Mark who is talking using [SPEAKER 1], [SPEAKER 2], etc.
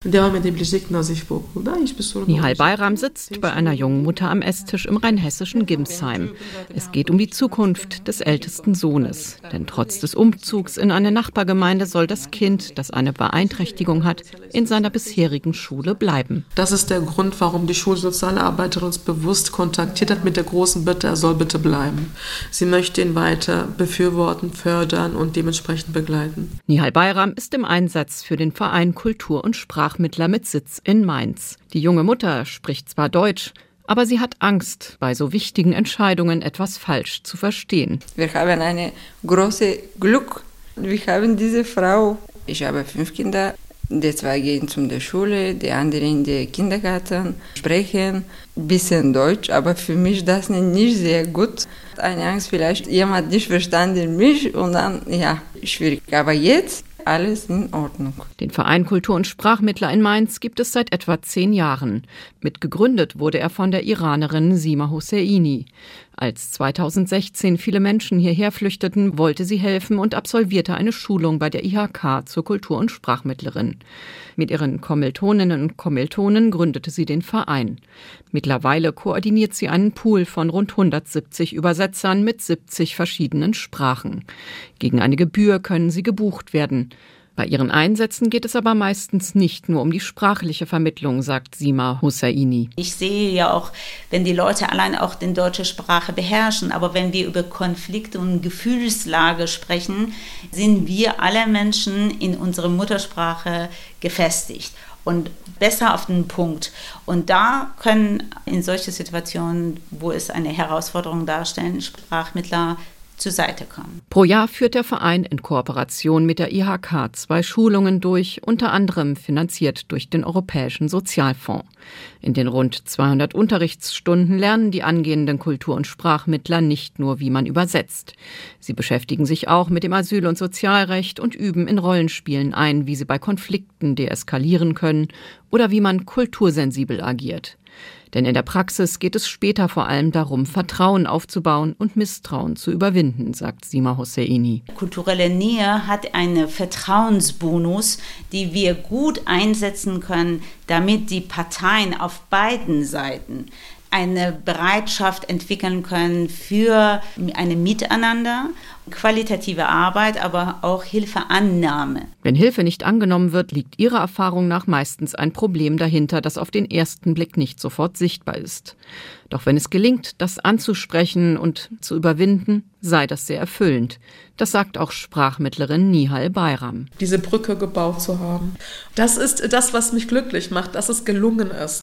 [SPEAKER 1] Nihal Bayram sitzt bei einer jungen Mutter am Esstisch im rheinhessischen Gimsheim. Es geht um die Zukunft des ältesten Sohnes. Denn trotz des Umzugs in eine Nachbargemeinde soll das Kind, das eine Beeinträchtigung hat, in seiner bisherigen Schule bleiben.
[SPEAKER 2] Das ist der Grund, warum die Schulsozialarbeiterin uns bewusst kontaktiert hat mit der großen Bitte, er soll bitte bleiben. Sie möchte ihn weiter befürworten, fördern und dementsprechend begleiten.
[SPEAKER 1] Nihal Bayram ist im Einsatz für den Verein Kultur und Sprachmittler mit Sitz in Mainz. Die junge Mutter spricht zwar Deutsch, aber sie hat Angst, bei so wichtigen Entscheidungen etwas falsch zu verstehen.
[SPEAKER 3] Wir haben ein großes Glück. Wir haben diese Frau. Ich habe 5 Kinder. Die 2 gehen zur Schule, die anderen in den Kindergarten, sprechen ein bisschen Deutsch, aber für mich das nicht sehr gut. Eine Angst, vielleicht jemand nicht verstanden mich und dann, schwierig. Aber jetzt alles in Ordnung.
[SPEAKER 1] Den Verein Kultur und Sprachmittler in Mainz gibt es seit etwa 10 Jahren. Mitgegründet wurde er von der Iranerin Sima Hosseini. Als 2016 viele Menschen hierher flüchteten, wollte sie helfen und absolvierte eine Schulung bei der IHK zur Kultur- und Sprachmittlerin. Mit ihren Kommilitoninnen und Kommilitonen gründete sie den Verein. Mittlerweile koordiniert sie einen Pool von rund 170 Übersetzern mit 70 verschiedenen Sprachen. Gegen eine Gebühr können sie gebucht werden. Bei ihren Einsätzen geht es aber meistens nicht nur um die sprachliche Vermittlung, sagt Sima Hosseini.
[SPEAKER 4] Ich sehe ja auch, wenn die Leute allein auch die deutsche Sprache beherrschen, aber wenn wir über Konflikte und Gefühlslage sprechen, sind wir alle Menschen in unserer Muttersprache gefestigt und besser auf den Punkt. Und da können in solchen Situationen, wo es eine Herausforderung darstellen, Sprachmittler zur Seite kommen.
[SPEAKER 1] Pro Jahr führt der Verein in Kooperation mit der IHK 2 Schulungen durch, unter anderem finanziert durch den Europäischen Sozialfonds. In den rund 200 Unterrichtsstunden lernen die angehenden Kultur- und Sprachmittler nicht nur, wie man übersetzt. Sie beschäftigen sich auch mit dem Asyl- und Sozialrecht und üben in Rollenspielen ein, wie sie bei Konflikten deeskalieren können oder wie man kultursensibel agiert. Denn in der Praxis geht es später vor allem darum, Vertrauen aufzubauen und Misstrauen zu überwinden, sagt Sima Hosseini.
[SPEAKER 4] Kulturelle Nähe hat einen Vertrauensbonus, den wir gut einsetzen können, damit die Parteien auf beiden Seiten eine Bereitschaft entwickeln können für ein Miteinander, qualitative Arbeit, aber auch Hilfeannahme.
[SPEAKER 1] Wenn Hilfe nicht angenommen wird, liegt ihrer Erfahrung nach meistens ein Problem dahinter, das auf den ersten Blick nicht sofort sichtbar ist. Doch wenn es gelingt, das anzusprechen und zu überwinden, sei das sehr erfüllend. Das sagt auch Sprachmittlerin Nihal Bayram.
[SPEAKER 2] Diese Brücke gebaut zu haben. Das ist das, was mich glücklich macht, dass es gelungen ist.